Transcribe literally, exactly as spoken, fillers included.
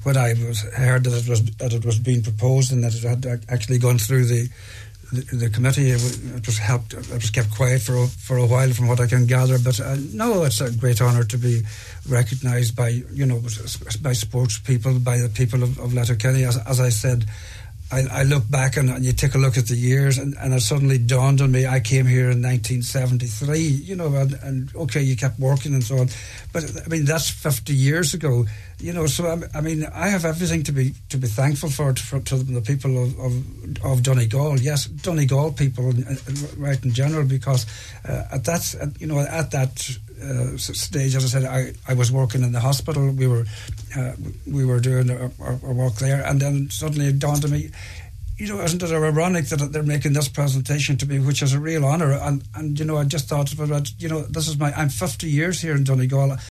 when I was heard that it was that it was being proposed and that it had actually gone through the the, the committee, it was helped. It was kept quiet for a, for a while, from what I can gather. But uh, no, it's a great honour to be recognised by you know by sports people, by the people of, of Letterkenny. As, as I said, I, I look back and, and you take a look at the years, and, and it suddenly dawned on me. I came here in nineteen seventy-three, you know, and, and okay, you kept working and so on, but I mean that's fifty years ago, you know. So I, I mean, I have everything to be to be thankful for to, for, to the people of, of of Donegal. Yes, Donegal people, right in general, because uh, at that you know at that. Uh, stage, as I said, I, I was working in the hospital. We were uh, we were doing our, our, our work there, and then suddenly it dawned on me, you know, isn't it ironic that they're making this presentation to me, which is a real honour? And and you know, I just thought about, you know, this is my I'm fifty years here in Donegal.